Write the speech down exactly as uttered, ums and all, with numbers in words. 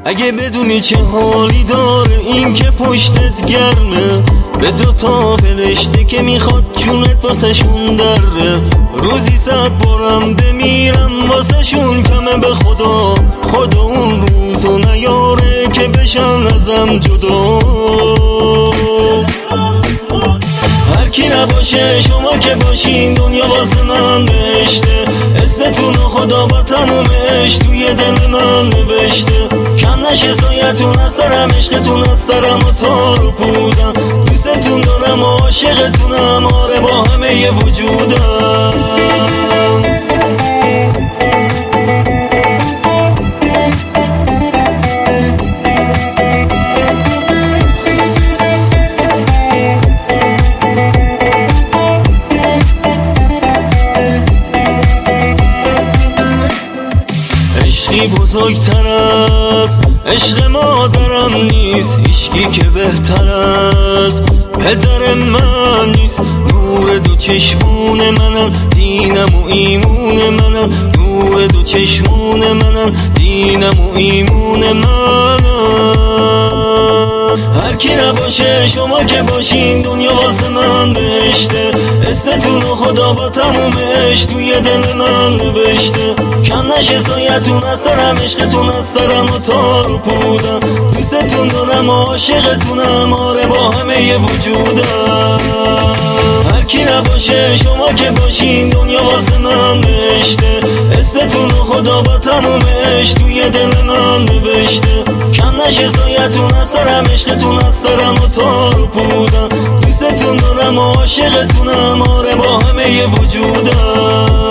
اگه بدونی چه حالی داره این که پشتت گرمه، به دوتا فرشته که میخواد جونت واسه شون دره. روزی صد بارم بمیرم واسه شون کمه به خدا، خدا اون روزو نیاره که بشن ازم جدا. هر کی نباشه شما که باشین دنیا واسه من بهشته. اسمتون خدا با تمومش توی دل من نوشته. کم نشه سایتون از سرم، عشقتون از سرم و تار و پودم. دوستتون دارم و عاشقتونم، آره با همه ی وجودم. عشقی بزرگتر از عشق مادرم نیست، هیچکی که بهتر از پدر من نیست. نور دو چشمون منن، دینم و ایمون منن. نور دو چشمون منن، دینم و ایمون منن. هر کی نباشه شما که باشین دنیا واسه من بهشته. اسمتون خدا با تمومش توی دل من نوشته. کم نشه سایتون از سرم، عشقتون از سرم و تار و پودم. دوستتون دارم و عاشقتونم، آره با همه ی وجودم. هر کی نباشه شما که باشین دنیا واسه من بهشته. اسمتون خدا با تمومش توی دل من نوشته. کم نشه سایتون از سرم، عشقتون از سرم و تار و پودم. دوستتون دارم و عاشقتونم، آره با همه ی وجودم.